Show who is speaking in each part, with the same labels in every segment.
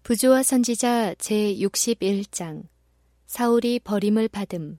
Speaker 1: 부조와 선지자 제61장 사울이 버림을 받음.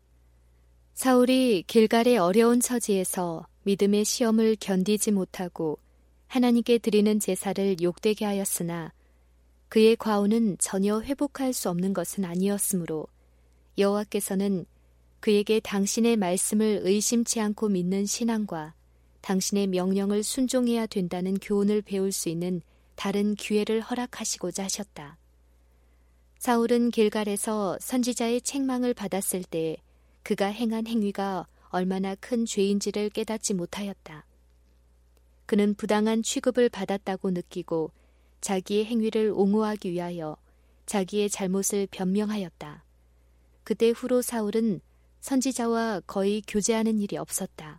Speaker 1: 사울이 길갈의 어려운 처지에서 믿음의 시험을 견디지 못하고 하나님께 드리는 제사를 욕되게 하였으나 그의 과오는 전혀 회복할 수 없는 것은 아니었으므로 여호와께서는 그에게 당신의 말씀을 의심치 않고 믿는 신앙과 당신의 명령을 순종해야 된다는 교훈을 배울 수 있는 다른 기회를 허락하시고자 하셨다. 사울은 길갈에서 선지자의 책망을 받았을 때 그가 행한 행위가 얼마나 큰 죄인지를 깨닫지 못하였다. 그는 부당한 취급을 받았다고 느끼고 자기의 행위를 옹호하기 위하여 자기의 잘못을 변명하였다. 그때 후로 사울은 선지자와 거의 교제하는 일이 없었다.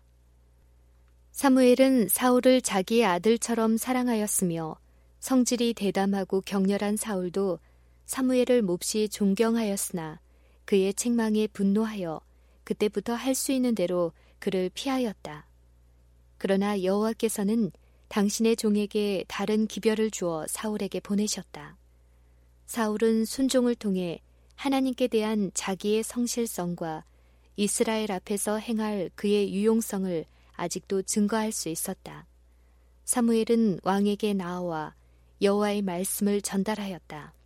Speaker 1: 사무엘은 사울을 자기의 아들처럼 사랑하였으며 성질이 대담하고 격렬한 사울도 사무엘을 몹시 존경하였으나 그의 책망에 분노하여 그때부터 할 수 있는 대로 그를 피하였다. 그러나 여호와께서는 당신의 종에게 다른 기별을 주어 사울에게 보내셨다. 사울은 순종을 통해 하나님께 대한 자기의 성실성과 이스라엘 앞에서 행할 그의 유용성을 아직도 증거할 수 있었다. 사무엘은 왕에게 나아와 여호와의 말씀을 전달하였다.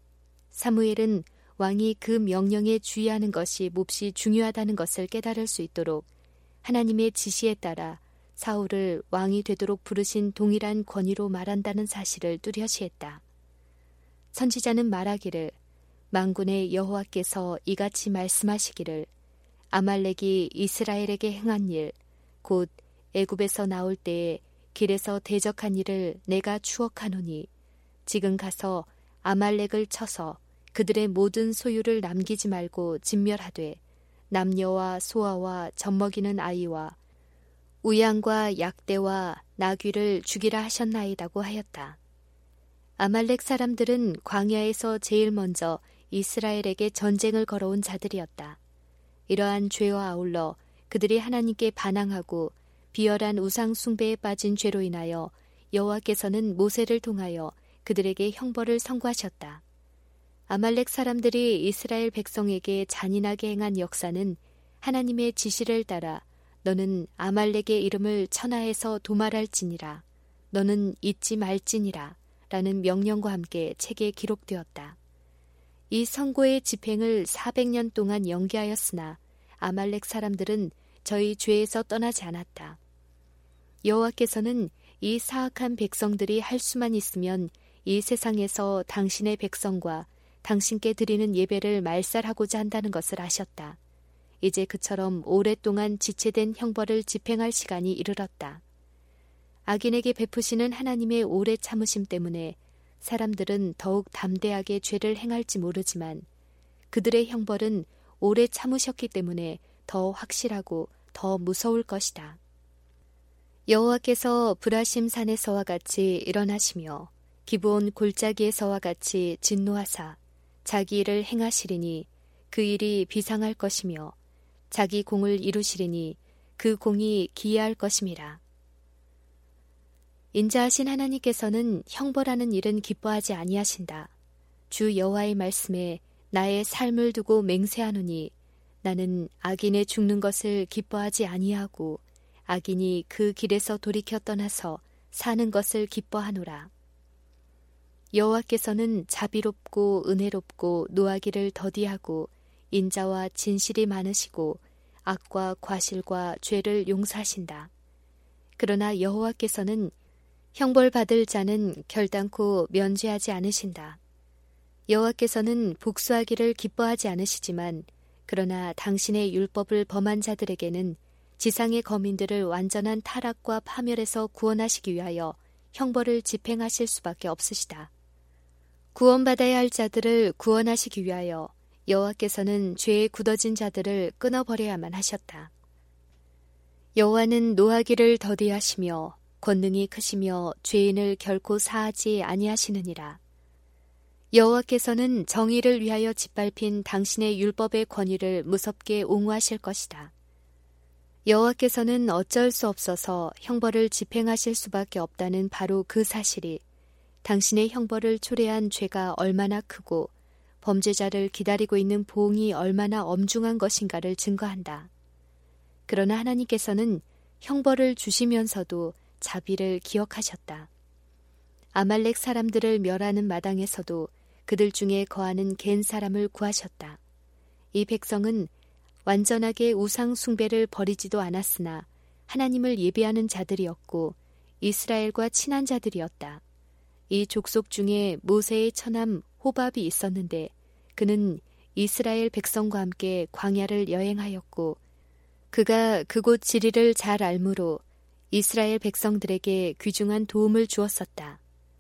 Speaker 1: 사무엘은 왕이 그 명령에 주의하는 것이 몹시 중요하다는 것을 깨달을 수 있도록 하나님의 지시에 따라 사울을 왕이 되도록 부르신 동일한 권위로 말한다는 사실을 뚜렷이했다. 선지자는 말하기를 만군의 여호와께서 이같이 말씀하시기를 아말렉이 이스라엘에게 행한 일 곧 애굽에서 나올 때에 길에서 대적한 일을 내가 추억하노니 지금 가서 아말렉을 쳐서 그들의 모든 소유를 남기지 말고 진멸하되 남녀와 소아와 젖먹이는 아이와 우양과 약대와 나귀를 죽이라 하셨나이다고 하였다. 아말렉 사람들은 광야에서 제일 먼저 이스라엘에게 전쟁을 걸어온 자들이었다. 이러한 죄와 아울러 그들이 하나님께 반항하고 비열한 우상 숭배에 빠진 죄로 인하여 여호와께서는 모세를 통하여 그들에게 형벌을 선고하셨다. 아말렉 사람들이 이스라엘 백성에게 잔인하게 행한 역사는 하나님의 지시를 따라 너는 아말렉의 이름을 천하에서 도말할지니라 너는 잊지 말지니라 라는 명령과 함께 책에 기록되었다. 이 선고의 집행을 400년 동안 연기하였으나 아말렉 사람들은 저희 죄에서 떠나지 않았다. 여호와께서는 이 사악한 백성들이 할 수만 있으면 이 세상에서 당신의 백성과 당신께 드리는 예배를 말살하고자 한다는 것을 아셨다. 이제 그처럼 오랫동안 지체된 형벌을 집행할 시간이 이르렀다. 악인에게 베푸시는 하나님의 오래 참으심 때문에 사람들은 더욱 담대하게 죄를 행할지 모르지만 그들의 형벌은 오래 참으셨기 때문에 더 확실하고 더 무서울 것이다. 여호와께서 브라심 산에서와 같이 일어나시며 기브온 골짜기에서와 같이 진노하사 자기 일을 행하시리니 그 일이 비상할 것이며 자기 공을 이루시리니 그 공이 기이할 것임이라. 인자하신 하나님께서는 형벌하는 일은 기뻐하지 아니하신다. 주 여호와의 말씀에 나의 삶을 두고 맹세하노니 나는 악인의 죽는 것을 기뻐하지 아니하고 악인이 그 길에서 돌이켜 떠나서 사는 것을 기뻐하노라. 여호와께서는 자비롭고 은혜롭고 노하기를 더디하고 인자와 진실이 많으시고 악과 과실과 죄를 용서하신다. 그러나 여호와께서는 형벌받을 자는 결단코 면죄하지 않으신다. 여호와께서는 복수하기를 기뻐하지 않으시지만 그러나 당신의 율법을 범한 자들에게는 지상의 거민들을 완전한 타락과 파멸에서 구원하시기 위하여 형벌을 집행하실 수밖에 없으시다. 구원받아야 할 자들을 구원하시기 위하여 여호와께서는 죄에 굳어진 자들을 끊어버려야만 하셨다. 여호와는 노하기를 더디하시며 권능이 크시며 죄인을 결코 사하지 아니하시느니라. 여호와께서는 정의를 위하여 짓밟힌 당신의 율법의 권위를 무섭게 옹호하실 것이다. 여호와께서는 어쩔 수 없어서 형벌을 집행하실 수밖에 없다는 바로 그 사실이 당신의 형벌을 초래한 죄가 얼마나 크고 범죄자를 기다리고 있는 보응이 얼마나 엄중한 것인가를 증거한다. 그러나 하나님께서는 형벌을 주시면서도 자비를 기억하셨다. 아말렉 사람들을 멸하는 마당에서도 그들 중에 거하는 겐 사람을 구하셨다. 이 백성은 완전하게 우상 숭배를 버리지도 않았으나 하나님을 예배하는 자들이었고 이스라엘과 친한 자들이었다. 이 족속 중에 모세의 처남 호밥이 있었는데 그는 이스라엘 백성과 함께 광야를 여행하였고 그가 그곳 지리를 잘 알므로 이스라엘 백성들에게 귀중한 도움을 주었었다.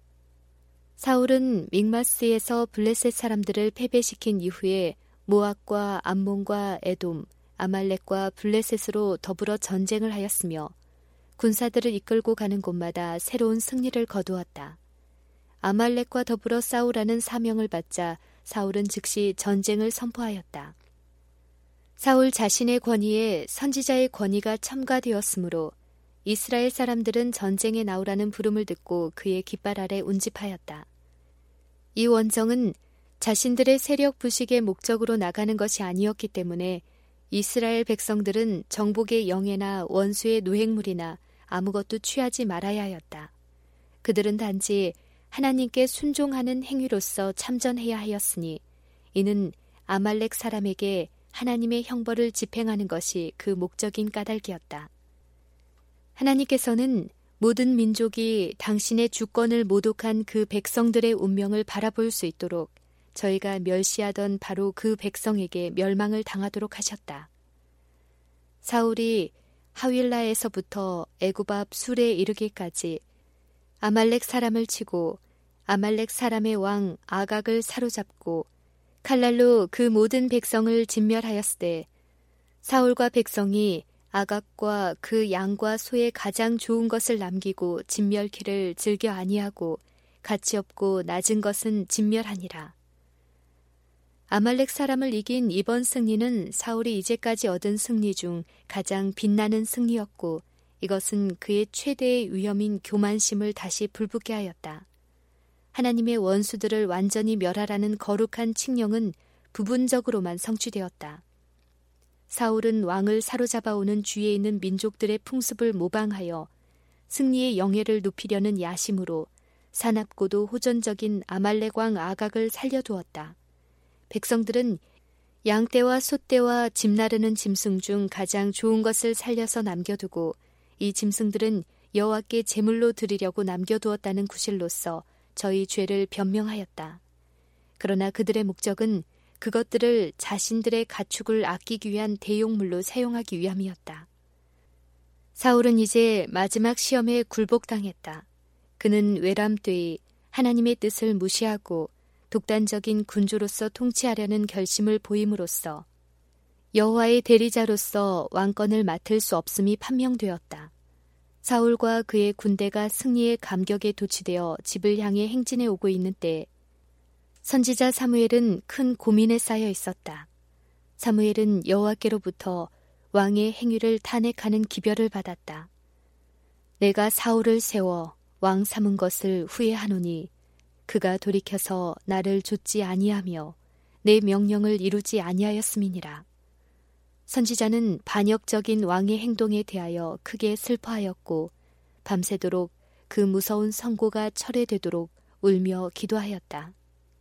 Speaker 1: 사울은 믹마스에서 블레셋 사람들을 패배시킨 이후에 모압과 암몬과 에돔, 아말렉과 블레셋으로 더불어 전쟁을 하였으며 군사들을 이끌고 가는 곳마다 새로운 승리를 거두었다. 아말렉과 더불어 싸우라는 사명을 받자 사울은 즉시 전쟁을 선포하였다. 사울 자신의 권위에 선지자의 권위가 첨가되었으므로 이스라엘 사람들은 전쟁에 나오라는 부름을 듣고 그의 깃발 아래 운집하였다. 이 원정은 자신들의 세력 부식의 목적으로 나가는 것이 아니었기 때문에 이스라엘 백성들은 정복의 영예나 원수의 노획물이나 아무것도 취하지 말아야 하였다. 그들은 단지 하나님께 순종하는 행위로서 참전해야 하였으니 이는 아말렉 사람에게 하나님의 형벌을 집행하는 것이 그 목적인 까닭이었다. 하나님께서는 모든 민족이 당신의 주권을 모독한 그 백성들의 운명을 바라볼 수 있도록 저희가 멸시하던 바로 그 백성에게 멸망을 당하도록 하셨다. 사울이 하윌라에서부터 애굽 앞 술에 이르기까지 아말렉 사람을 치고 아말렉 사람의 왕 아각을 사로잡고 칼날로 그 모든 백성을 진멸하였을 때 사울과 백성이 아각과 그 양과 소의 가장 좋은 것을 남기고 진멸키를 즐겨 아니하고 가치 없고 낮은 것은 진멸하니라. 아말렉 사람을 이긴 이번 승리는 사울이 이제까지 얻은 승리 중 가장 빛나는 승리였고 이것은 그의 최대의 위험인 교만심을 다시 불붙게 하였다. 하나님의 원수들을 완전히 멸하라는 거룩한 칙령은 부분적으로만 성취되었다. 사울은 왕을 사로잡아오는 주위에 있는 민족들의 풍습을 모방하여 승리의 영예를 높이려는 야심으로 사납고도 호전적인 아말렉 왕 아각을 살려두었다. 백성들은 양떼와 소떼와 짐 나르는 짐승 중 가장 좋은 것을 살려서 남겨두고 이 짐승들은 여호와께 제물로 드리려고 남겨두었다는 구실로서 저희 죄를 변명하였다. 그러나 그들의 목적은 그것들을 자신들의 가축을 아끼기 위한 대용물로 사용하기 위함이었다. 사울은 이제 마지막 시험에 굴복당했다. 그는 외람되이 하나님의 뜻을 무시하고 독단적인 군주로서 통치하려는 결심을 보임으로써 여호와의 대리자로서 왕권을 맡을 수 없음이 판명되었다. 사울과 그의 군대가 승리의 감격에 도취되어 집을 향해 행진해 오고 있는 때에 선지자 사무엘은 큰 고민에 쌓여 있었다. 사무엘은 여호와께로부터 왕의 행위를 탄핵하는 기별을 받았다. 내가 사울을 세워 왕 삼은 것을 후회하노니 그가 돌이켜서 나를 좇지 아니하며 내 명령을 이루지 아니하였음이니라. 선지자는 반역적인 왕의 행동에 대하여 크게 슬퍼하였고 밤새도록 그 무서운 선고가 철회되도록 울며 기도하였다.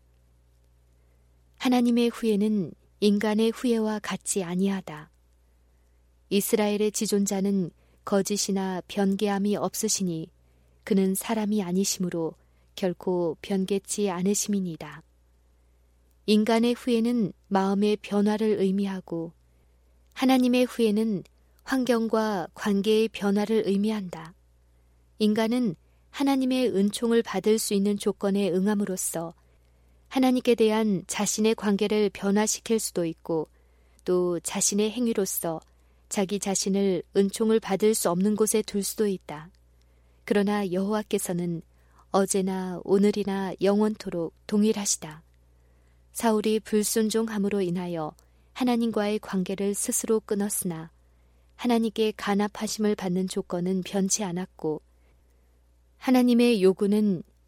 Speaker 1: 하나님의 후회는 인간의 후회와 같지 아니하다. 이스라엘의 지존자는 거짓이나 변개함이 없으시니 그는 사람이 아니시므로 결코 변개치 않으심이니이다. 인간의 후회는 마음의 변화를 의미하고 하나님의 후회는 환경과 관계의 변화를 의미한다. 인간은 하나님의 은총을 받을 수 있는 조건에 응함으로써 하나님께 대한 자신의 관계를 변화시킬 수도 있고 또 자신의 행위로서 자기 자신을 은총을 받을 수 없는 곳에 둘 수도 있다. 그러나 여호와께서는 어제나 오늘이나 영원토록 동일하시다. 사울이 불순종함으로 인하여 하나님과의 관계를 스스로 끊었으나 하나님께 간합하심을 받는 조건은 변치 않았고 하나님의 요구는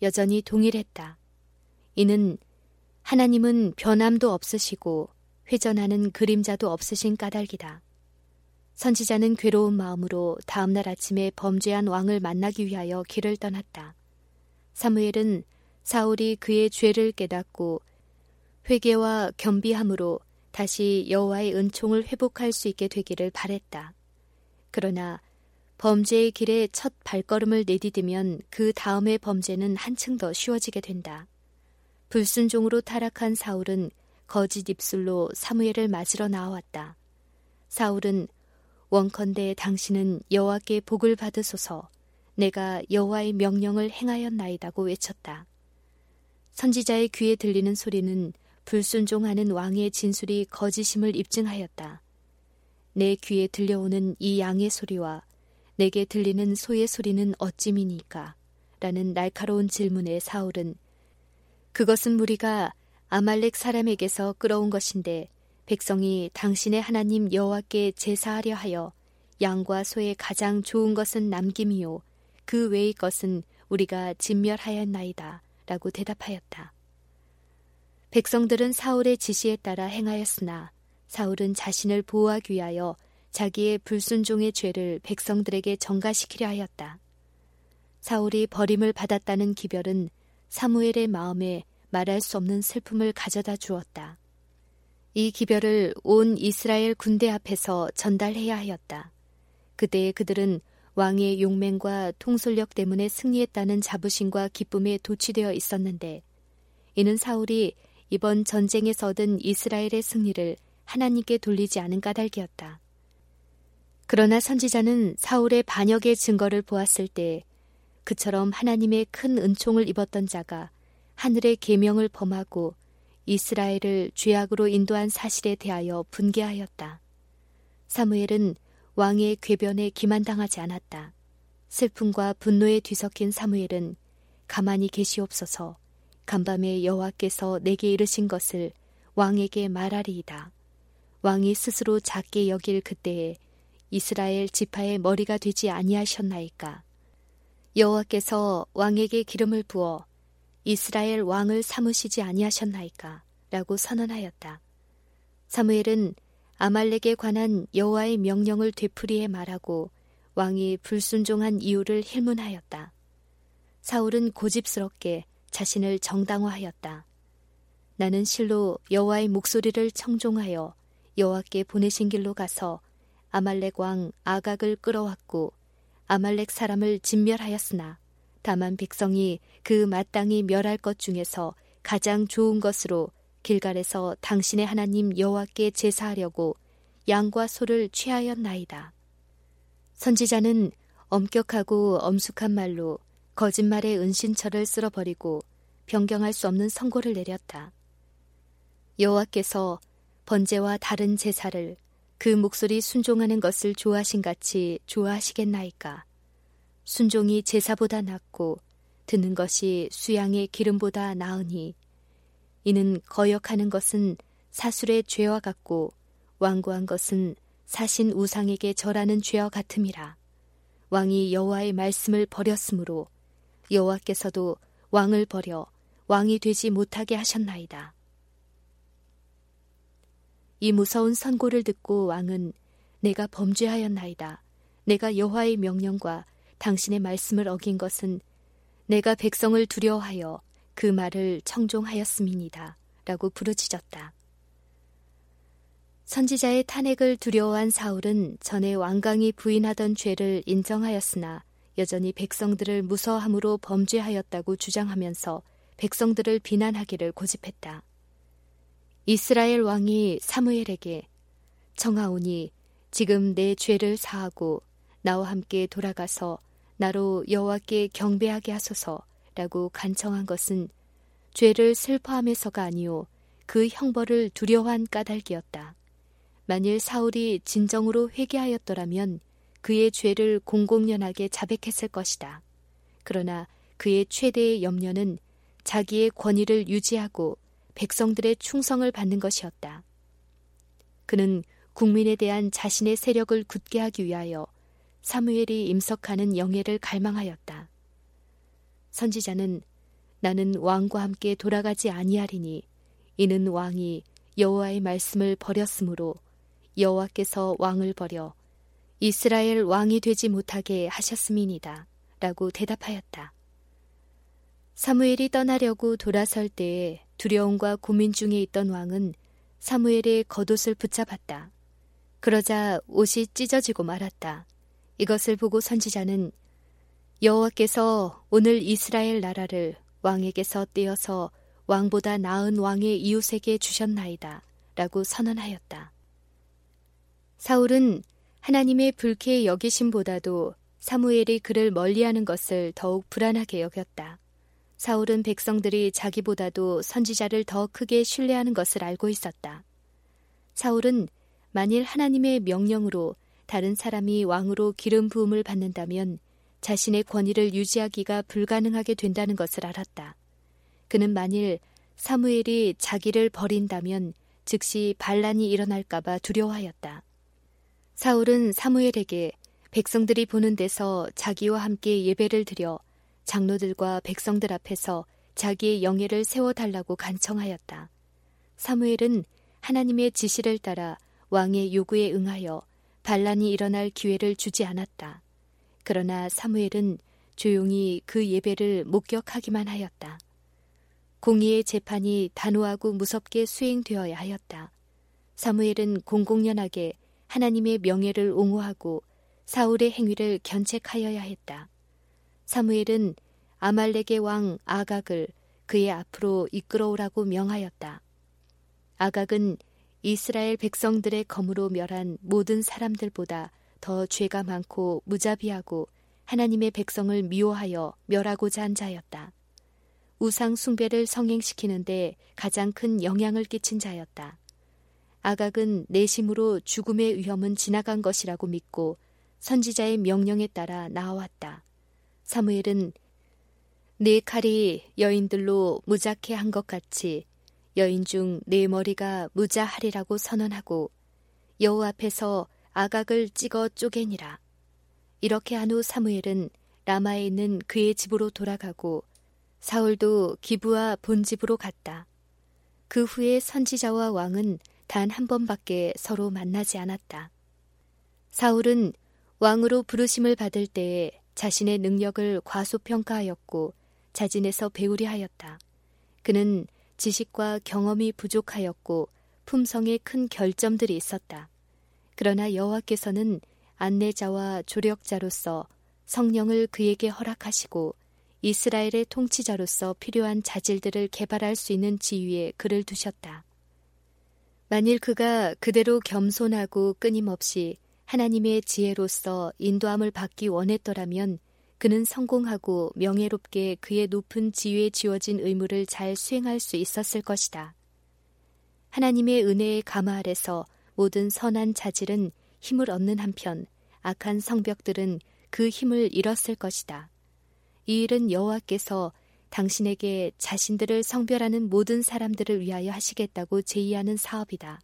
Speaker 1: 여전히 동일했다. 이는 하나님은 변함도 없으시고 회전하는 그림자도 없으신 까닭이다. 선지자는 괴로운 마음으로 다음날 아침에 범죄한 왕을 만나기 위하여 길을 떠났다. 사무엘은 사울이 그의 죄를 깨닫고 회개와 겸비함으로 다시 여호와의 은총을 회복할 수 있게 되기를 바랬다. 그러나 범죄의 길에 첫 발걸음을 내디디면 그 다음의 범죄는 한층 더 쉬워지게 된다. 불순종으로 타락한 사울은 거짓 입술로 사무엘을 맞으러 나왔다. 사울은 원컨대 당신은 여호와께 복을 받으소서, 내가 여호와의 명령을 행하였나이다고 외쳤다. 선지자의 귀에 들리는 소리는 불순종하는 왕의 진술이 거짓임을 입증하였다. 내 귀에 들려오는 이 양의 소리와 내게 들리는 소의 소리는 어찌미니까? 라는 날카로운 질문에 사울은 그것은 무리가 아말렉 사람에게서 끌어온 것인데 백성이 당신의 하나님 여호와께 제사하려 하여 양과 소의 가장 좋은 것은 남김이요 그 외의 것은 우리가 진멸하였나이다 라고 대답하였다. 백성들은 사울의 지시에 따라 행하였으나 사울은 자신을 보호하기 위하여 자기의 불순종의 죄를 백성들에게 전가시키려 하였다. 사울이 버림을 받았다는 기별은 사무엘의 마음에 말할 수 없는 슬픔을 가져다 주었다. 이 기별을 온 이스라엘 군대 앞에서 전달해야 하였다. 그때 그들은 왕의 용맹과 통솔력 때문에 승리했다는 자부심과 기쁨에 도취되어 있었는데 이는 사울이 이번 전쟁에서 얻은 이스라엘의 승리를 하나님께 돌리지 않은 까닭이었다. 그러나 선지자는 사울의 반역의 증거를 보았을 때 그처럼 하나님의 큰 은총을 입었던 자가 하늘의 계명을 범하고 이스라엘을 죄악으로 인도한 사실에 대하여 분개하였다. 사무엘은 왕의 궤변에 기만당하지 않았다. 슬픔과 분노에 뒤섞인 사무엘은 가만히 계시옵소서, 간밤에 여호와께서 내게 이르신 것을 왕에게 말하리이다. 왕이 스스로 작게 여길 그때에 이스라엘 지파의 머리가 되지 아니하셨나이까? 여호와께서 왕에게 기름을 부어 이스라엘 왕을 삼으시지 아니하셨나이까? 라고 선언하였다. 사무엘은 아말렉에 관한 여호와의 명령을 되풀이해 말하고 왕이 불순종한 이유를 힐문하였다. 사울은 고집스럽게 자신을 정당화하였다. 나는 실로 여호와의 목소리를 청종하여 여호와께 보내신 길로 가서 아말렉 왕 아각을 끌어왔고 아말렉 사람을 진멸하였으나 다만 백성이 그 마땅히 멸할 것 중에서 가장 좋은 것으로 길갈에서 당신의 하나님 여호와께 제사하려고 양과 소를 취하였나이다. 선지자는 엄격하고 엄숙한 말로 거짓말의 은신처를 쓸어버리고 변경할 수 없는 선고를 내렸다. 여호와께서 번제와 다른 제사를 그 목소리 순종하는 것을 좋아하신같이 좋아하시겠나이까? 순종이 제사보다 낫고 듣는 것이 수양의 기름보다 나으니 이는 거역하는 것은 사술의 죄와 같고 완고한 것은 사신 우상에게 절하는 죄와 같음이라. 왕이 여호와의 말씀을 버렸으므로 여호와께서도 왕을 버려 왕이 되지 못하게 하셨나이다. 이 무서운 선고를 듣고 왕은 내가 범죄하였나이다. 내가 여호와의 명령과 당신의 말씀을 어긴 것은 내가 백성을 두려워하여 그 말을 청종하였음이니이다. 라고 부르짖었다. 선지자의 탄핵을 두려워한 사울은 전에 왕강이 부인하던 죄를 인정하였으나 여전히 백성들을 무서워함으로 범죄하였다고 주장하면서 백성들을 비난하기를 고집했다. 이스라엘 왕이 사무엘에게 청하오니 지금 내 죄를 사하고 나와 함께 돌아가서 나로 여호와께 경배하게 하소서라고 간청한 것은 죄를 슬퍼함에서가 아니오 그 형벌을 두려워한 까닭이었다. 만일 사울이 진정으로 회개하였더라면 그의 죄를 공공연하게 자백했을 것이다. 그러나 그의 최대의 염려는 자기의 권위를 유지하고 백성들의 충성을 받는 것이었다. 그는 국민에 대한 자신의 세력을 굳게 하기 위하여 사무엘이 임석하는 영예를 갈망하였다. 선지자는 나는 왕과 함께 돌아가지 아니하리니 이는 왕이 여호와의 말씀을 버렸으므로 여호와께서 왕을 버려 이스라엘 왕이 되지 못하게 하셨음이니이다. 라고 대답하였다. 사무엘이 떠나려고 돌아설 때에 두려움과 고민 중에 있던 왕은 사무엘의 겉옷을 붙잡았다. 그러자 옷이 찢어지고 말았다. 이것을 보고 선지자는 여호와께서 오늘 이스라엘 나라를 왕에게서 떼어서 왕보다 나은 왕의 이웃에게 주셨나이다. 라고 선언하였다. 사울은 하나님의 불쾌 여기심보다도 사무엘이 그를 멀리하는 것을 더욱 불안하게 여겼다. 사울은 백성들이 자기보다도 선지자를 더 크게 신뢰하는 것을 알고 있었다. 사울은 만일 하나님의 명령으로 다른 사람이 왕으로 기름 부음을 받는다면 자신의 권위를 유지하기가 불가능하게 된다는 것을 알았다. 그는 만일 사무엘이 자기를 버린다면 즉시 반란이 일어날까봐 두려워하였다. 사울은 사무엘에게 백성들이 보는 데서 자기와 함께 예배를 드려 장로들과 백성들 앞에서 자기의 영예를 세워달라고 간청하였다. 사무엘은 하나님의 지시를 따라 왕의 요구에 응하여 반란이 일어날 기회를 주지 않았다. 그러나 사무엘은 조용히 그 예배를 목격하기만 하였다. 공의의 재판이 단호하고 무섭게 수행되어야 하였다. 사무엘은 공공연하게 하나님의 명예를 옹호하고 사울의 행위를 견책하여야 했다. 사무엘은 아말렉의 왕 아각을 그의 앞으로 이끌어오라고 명하였다. 아각은 이스라엘 백성들의 검으로 멸한 모든 사람들보다 더 죄가 많고 무자비하고 하나님의 백성을 미워하여 멸하고자 한 자였다. 우상 숭배를 성행시키는데 가장 큰 영향을 끼친 자였다. 아각은 내심으로 죽음의 위험은 지나간 것이라고 믿고 선지자의 명령에 따라 나아왔다. 사무엘은 네 칼이 여인들로 무자케 한 것 같이 여인 중 네 머리가 무자하리라고 선언하고 여호와 앞에서 아각을 찍어 쪼개니라. 이렇게 한 후 사무엘은 라마에 있는 그의 집으로 돌아가고 사울도 기브아 본집으로 갔다. 그 후에 선지자와 왕은 단 한 번밖에 서로 만나지 않았다. 사울은 왕으로 부르심을 받을 때에 자신의 능력을 과소평가하였고 자진해서 배우려 하였다. 그는 지식과 경험이 부족하였고 품성에 큰 결점들이 있었다. 그러나 여호와께서는 안내자와 조력자로서 성령을 그에게 허락하시고 이스라엘의 통치자로서 필요한 자질들을 개발할 수 있는 지위에 그를 두셨다. 만일 그가 그대로 겸손하고 끊임없이 하나님의 지혜로서 인도함을 받기 원했더라면 그는 성공하고 명예롭게 그의 높은 지위에 지어진 의무를 잘 수행할 수 있었을 것이다. 하나님의 은혜의 가마 아래서 모든 선한 자질은 힘을 얻는 한편 악한 성벽들은 그 힘을 잃었을 것이다. 이 일은 여호와께서 당신에게 자신들을 성별하는 모든 사람들을 위하여 하시겠다고 제의하는 사업이다.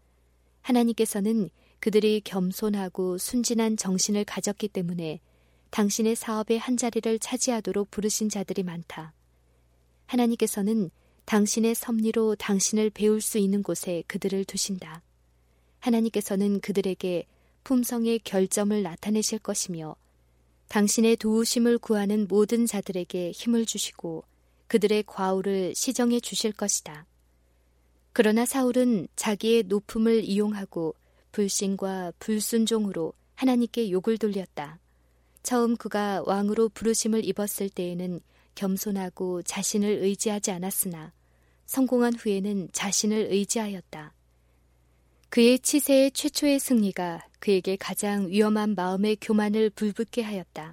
Speaker 1: 하나님께서는 그들이 겸손하고 순진한 정신을 가졌기 때문에 당신의 사업의 한 자리를 차지하도록 부르신 자들이 많다. 하나님께서는 당신의 섭리로 당신을 배울 수 있는 곳에 그들을 두신다. 하나님께서는 그들에게 품성의 결점을 나타내실 것이며 당신의 도우심을 구하는 모든 자들에게 힘을 주시고 그들의 과오를 시정해 주실 것이다. 그러나 사울은 자기의 높음을 이용하고 불신과 불순종으로 하나님께 욕을 돌렸다. 처음 그가 왕으로 부르심을 입었을 때에는 겸손하고 자신을 의지하지 않았으나 성공한 후에는 자신을 의지하였다. 그의 치세의 최초의 승리가 그에게 가장 위험한 마음의 교만을 불붙게 하였다.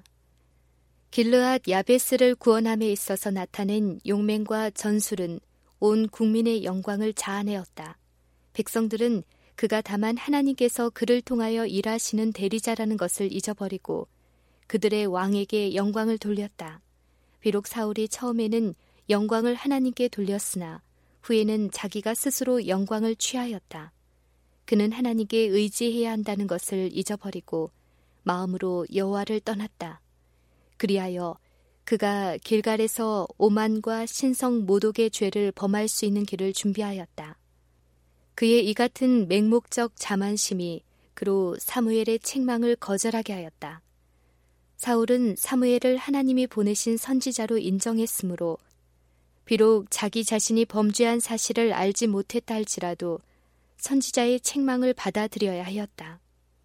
Speaker 1: 길르앗 야베스를 구원함에 있어서 나타낸 용맹과 전술은 온 국민의 영광을 자아내었다. 백성들은 그가 다만 하나님께서 그를 통하여 일하시는 대리자라는 것을 잊어버리고 그들의 왕에게 영광을 돌렸다. 비록 사울이 처음에는 영광을 하나님께 돌렸으나 후에는 자기가 스스로 영광을 취하였다. 그는 하나님께 의지해야 한다는 것을 잊어버리고 마음으로 여호와를 떠났다. 그리하여 그가 길갈에서 오만과 신성 모독의 죄를 범할 수 있는 길을 준비하였다. 그의 이 같은 맹목적 자만심이 그로 사무엘의 책망을 거절하게 하였다. 사울은 사무엘을 하나님이 보내신 선지자로 인정했으므로 비록 자기 자신이 범죄한 사실을 알지 못했다 할지라도 선지자의 책망을 받아들여야 하였다.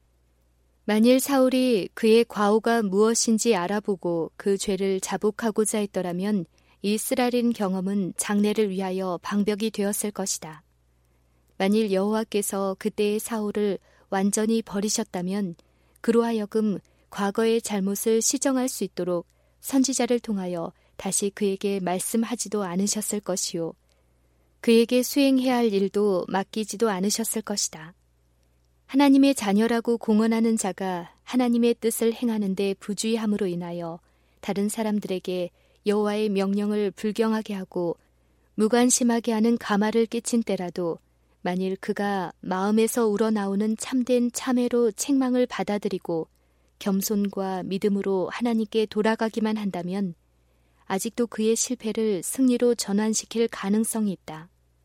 Speaker 1: 만일 사울이 그의 과오가 무엇인지 알아보고 그 죄를 자복하고자 했더라면 이 쓰라린 경험은 장래를 위하여 방벽이 되었을 것이다. 만일 여호와께서 그때의 사울을 완전히 버리셨다면 그로 하여금 과거의 잘못을 시정할 수 있도록 선지자를 통하여 다시 그에게 말씀하지도 않으셨을 것이요. 그에게 수행해야 할 일도 맡기지도 않으셨을 것이다. 하나님의 자녀라고 공언하는 자가 하나님의 뜻을 행하는 데 부주의함으로 인하여 다른 사람들에게 여호와의 명령을 불경하게 하고 무관심하게 하는 가마를 끼친 때라도 만일 그가 마음에서 우러나오는 참된 참회로 책망을 받아들이고 겸손과 믿음으로 하나님께 돌아가기만 한다면 아직도 그의 실패를 승리로 전환시킬 가능성이 있다.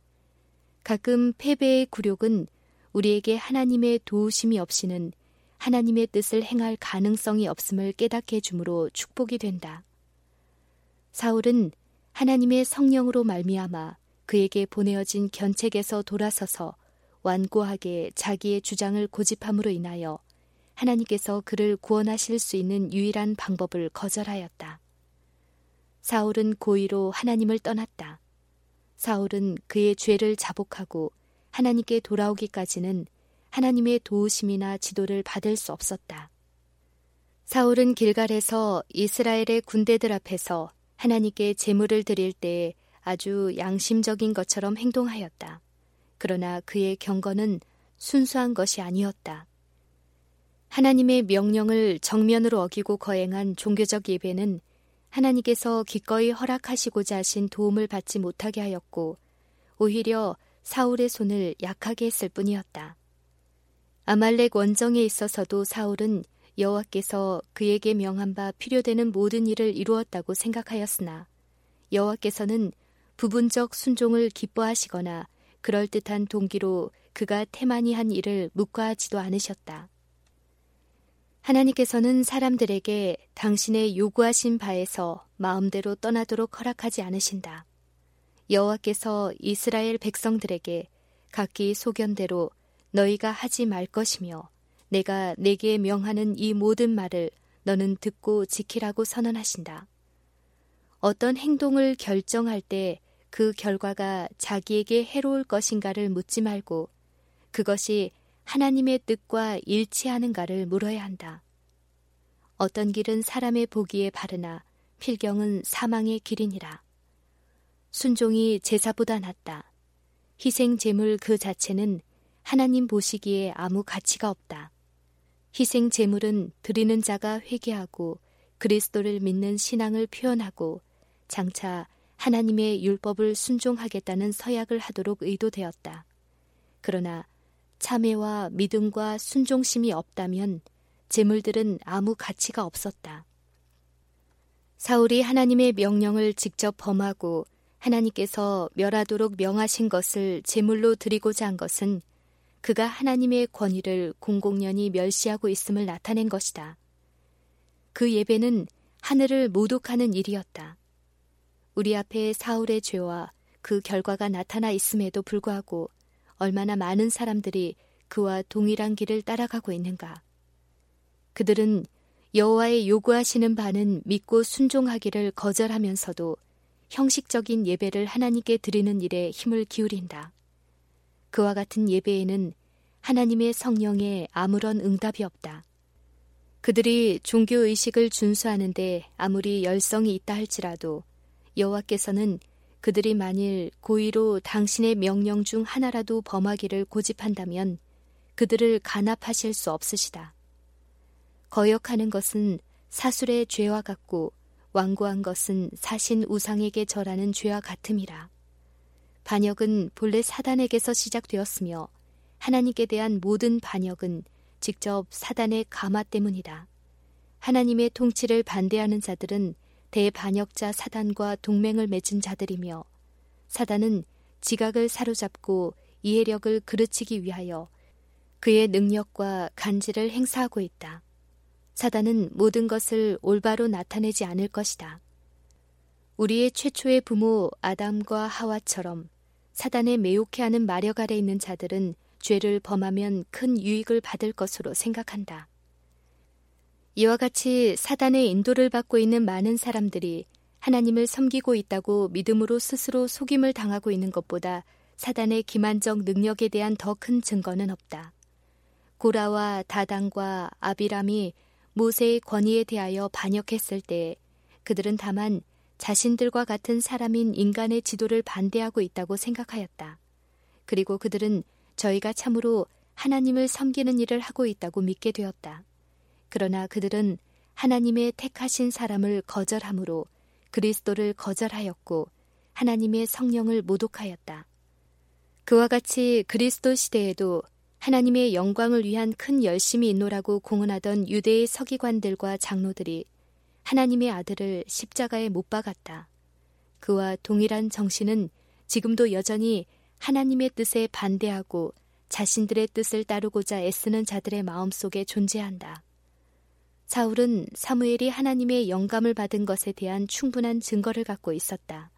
Speaker 1: 가끔 패배의 굴욕은 우리에게 하나님의 도우심이 없이는 하나님의 뜻을 행할 가능성이 없음을 깨닫게 해주므로 축복이 된다. 사울은 하나님의 성령으로 말미암아 그에게 보내어진 견책에서 돌아서서 완고하게 자기의 주장을 고집함으로 인하여 하나님께서 그를 구원하실 수 있는 유일한 방법을 거절하였다. 사울은 고의로 하나님을 떠났다. 사울은 그의 죄를 자복하고 하나님께 돌아오기까지는 하나님의 도우심이나 지도를 받을 수 없었다. 사울은 길갈에서 이스라엘의 군대들 앞에서 하나님께 제물을 드릴 때에 아주 양심적인 것처럼 행동하였다. 그러나 그의 경건은 순수한 것이 아니었다. 하나님의 명령을 정면으로 어기고 거행한 종교적 예배는 하나님께서 기꺼이 허락하시고자 하신 도움을 받지 못하게 하였고 오히려 사울의 손을 약하게 했을 뿐이었다. 아말렉 원정에 있어서도 사울은 여호와께서 그에게 명한 바 필요되는 모든 일을 이루었다고 생각하였으나 여호와께서는 부분적 순종을 기뻐하시거나 그럴듯한 동기로 그가 태만히 한 일을 묵과하지도 않으셨다. 하나님께서는 사람들에게 당신의 요구하신 바에서 마음대로 떠나도록 허락하지 않으신다. 여호와께서 이스라엘 백성들에게 각기 소견대로 너희가 하지 말 것이며 내가 내게 명하는 이 모든 말을 너는 듣고 지키라고 선언하신다. 어떤 행동을 결정할 때 그 결과가 자기에게 해로울 것인가를 묻지 말고 그것이 하나님의 뜻과 일치하는가를 물어야 한다. 어떤 길은 사람의 보기에 바르나 필경은 사망의 길이니라. 순종이 제사보다 낫다. 희생 제물 그 자체는 하나님 보시기에 아무 가치가 없다. 희생 제물은 드리는 자가 회개하고 그리스도를 믿는 신앙을 표현하고 장차 하나님의 율법을 순종하겠다는 서약을 하도록 의도되었다. 그러나 참회와 믿음과 순종심이 없다면 제물들은 아무 가치가 없었다. 사울이 하나님의 명령을 직접 범하고 하나님께서 멸하도록 명하신 것을 제물로 드리고자 한 것은 그가 하나님의 권위를 공공연히 멸시하고 있음을 나타낸 것이다. 그 예배는 하늘을 모독하는 일이었다. 우리 앞에 사울의 죄와 그 결과가 나타나 있음에도 불구하고 얼마나 많은 사람들이 그와 동일한 길을 따라가고 있는가. 그들은 여호와의 요구하시는 바는 믿고 순종하기를 거절하면서도 형식적인 예배를 하나님께 드리는 일에 힘을 기울인다. 그와 같은 예배에는 하나님의 성령에 아무런 응답이 없다. 그들이 종교의식을 준수하는데 아무리 열성이 있다 할지라도 여호와께서는 그들이 만일 고의로 당신의 명령 중 하나라도 범하기를 고집한다면 그들을 간합하실 수 없으시다. 거역하는 것은 사술의 죄와 같고 완고한 것은 사신 우상에게 절하는 죄와 같음이라. 반역은 본래 사단에게서 시작되었으며 하나님께 대한 모든 반역은 직접 사단의 가마 때문이다. 하나님의 통치를 반대하는 자들은 대반역자 사단과 동맹을 맺은 자들이며 사단은 지각을 사로잡고 이해력을 그르치기 위하여 그의 능력과 간지를 행사하고 있다. 사단은 모든 것을 올바로 나타내지 않을 것이다. 우리의 최초의 부모 아담과 하와처럼 사단에 매혹해하는 마력 아래 있는 자들은 죄를 범하면 큰 유익을 받을 것으로 생각한다. 이와 같이 사단의 인도를 받고 있는 많은 사람들이 하나님을 섬기고 있다고 믿음으로 스스로 속임을 당하고 있는 것보다 사단의 기만적 능력에 대한 더 큰 증거는 없다. 고라와 다단과 아비람이 모세의 권위에 대하여 반역했을 때 그들은 다만 자신들과 같은 사람인 인간의 지도를 반대하고 있다고 생각하였다. 그리고 그들은 저희가 참으로 하나님을 섬기는 일을 하고 있다고 믿게 되었다. 그러나 그들은 하나님의 택하신 사람을 거절함으로 그리스도를 거절하였고 하나님의 성령을 모독하였다. 그와 같이 그리스도 시대에도 하나님의 영광을 위한 큰 열심이 있노라고 공언하던 유대의 서기관들과 장로들이 하나님의 아들을 십자가에 못 박았다. 그와 동일한 정신은 지금도 여전히 하나님의 뜻에 반대하고 자신들의 뜻을 따르고자 애쓰는 자들의 마음속에 존재한다. 사울은 사무엘이 하나님의 영감을 받은 것에 대한 충분한 증거를 갖고 있었다.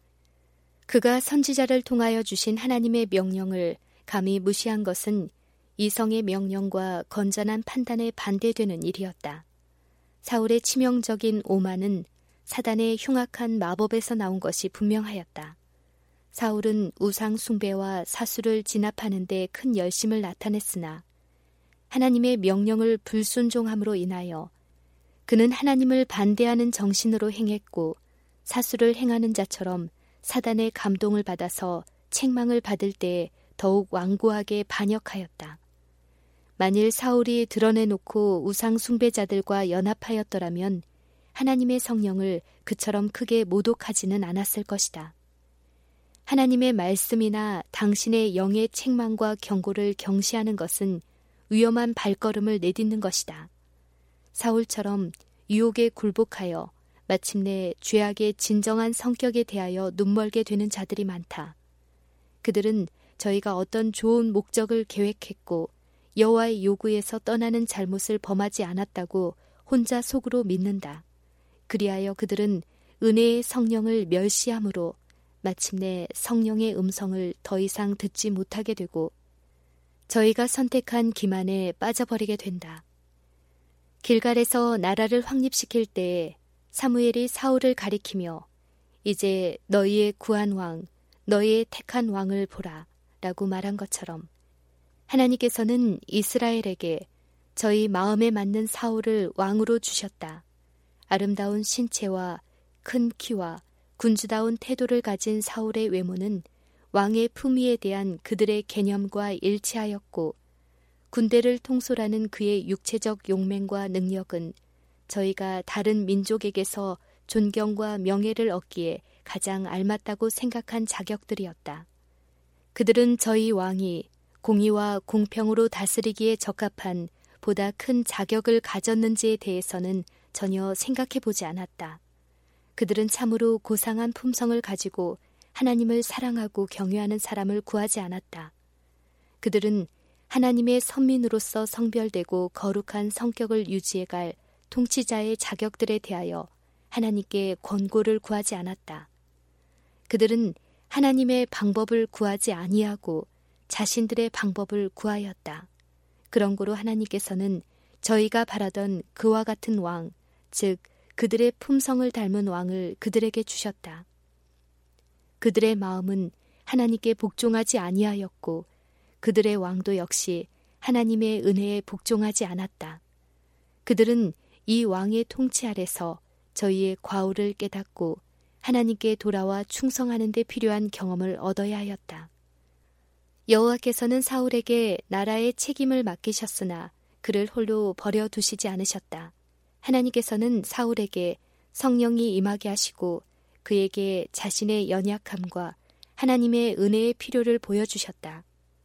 Speaker 1: 그가 선지자를 통하여 주신 하나님의 명령을 감히 무시한 것은 이성의 명령과 건전한 판단에 반대되는 일이었다. 사울의 치명적인 오만은 사단의 흉악한 마법에서 나온 것이 분명하였다. 사울은 우상 숭배와 사수를 진압하는 데 큰 열심을 나타냈으나 하나님의 명령을 불순종함으로 인하여 그는 하나님을 반대하는 정신으로 행했고 사수를 행하는 자처럼 사단의 감동을 받아서 책망을 받을 때에 더욱 완고하게 반역하였다. 만일 사울이 드러내놓고 우상 숭배자들과 연합하였더라면 하나님의 성령을 그처럼 크게 모독하지는 않았을 것이다. 하나님의 말씀이나 당신의 영의 책망과 경고를 경시하는 것은 위험한 발걸음을 내딛는 것이다. 사울처럼 유혹에 굴복하여 마침내 죄악의 진정한 성격에 대하여 눈멀게 되는 자들이 많다. 그들은 저희가 어떤 좋은 목적을 계획했고 여호와의 요구에서 떠나는 잘못을 범하지 않았다고 혼자 속으로 믿는다. 그리하여 그들은 은혜의 성령을 멸시함으로 마침내 성령의 음성을 더 이상 듣지 못하게 되고 저희가 선택한 기만에 빠져버리게 된다. 길갈에서 나라를 확립시킬 때에 사무엘이 사울을 가리키며 이제 너희의 구한 왕, 너희의 택한 왕을 보라 라고 말한 것처럼 하나님께서는 이스라엘에게 저희 마음에 맞는 사울을 왕으로 주셨다. 아름다운 신체와 큰 키와 군주다운 태도를 가진 사울의 외모는 왕의 품위에 대한 그들의 개념과 일치하였고 군대를 통솔하는 그의 육체적 용맹과 능력은 저희가 다른 민족에게서 존경과 명예를 얻기에 가장 알맞다고 생각한 자격들이었다. 그들은 저희 왕이 공의와 공평으로 다스리기에 적합한 보다 큰 자격을 가졌는지에 대해서는 전혀 생각해보지 않았다. 그들은 참으로 고상한 품성을 가지고 하나님을 사랑하고 경외하는 사람을 구하지 않았다. 그들은 하나님의 선민으로서 성별되고 거룩한 성격을 유지해갈 통치자의 자격들에 대하여 하나님께 권고를 구하지 않았다. 그들은 하나님의 방법을 구하지 아니하고 자신들의 방법을 구하였다. 그런 고로 하나님께서는 저희가 바라던 그와 같은 왕, 즉 그들의 품성을 닮은 왕을 그들에게 주셨다. 그들의 마음은 하나님께 복종하지 아니하였고 그들의 왕도 역시 하나님의 은혜에 복종하지 않았다. 그들은 이 왕의 통치 아래서 저희의 과오를 깨닫고 하나님께 돌아와 충성하는 데 필요한 경험을 얻어야 하였다. 여호와께서는 사울에게 나라의 책임을 맡기셨으나 그를 홀로 버려두시지 않으셨다. 하나님께서는 사울에게 성령이 임하게 하시고 그에게 자신의 연약함과 하나님의 은혜의 필요를 보여주셨다.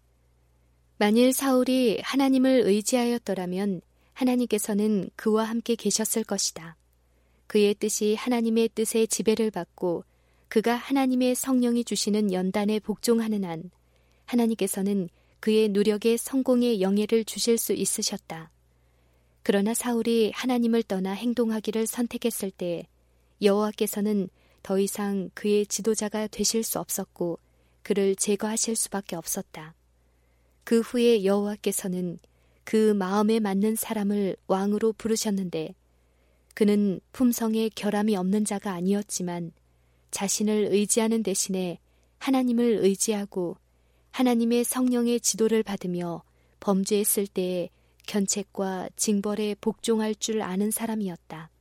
Speaker 1: 만일 사울이 하나님을 의지하였더라면 하나님께서는 그와 함께 계셨을 것이다. 그의 뜻이 하나님의 뜻의 지배를 받고 그가 하나님의 성령이 주시는 연단에 복종하는 한 하나님께서는 그의 노력에 성공의 영예를 주실 수 있으셨다. 그러나 사울이 하나님을 떠나 행동하기를 선택했을 때 여호와께서는 더 이상 그의 지도자가 되실 수 없었고 그를 제거하실 수밖에 없었다. 그 후에 여호와께서는 그 마음에 맞는 사람을 왕으로 부르셨는데 그는 품성에 결함이 없는 자가 아니었지만 자신을 의지하는 대신에 하나님을 의지하고 하나님의 성령의 지도를 받으며 범죄했을 때에 견책과 징벌에 복종할 줄 아는 사람이었다.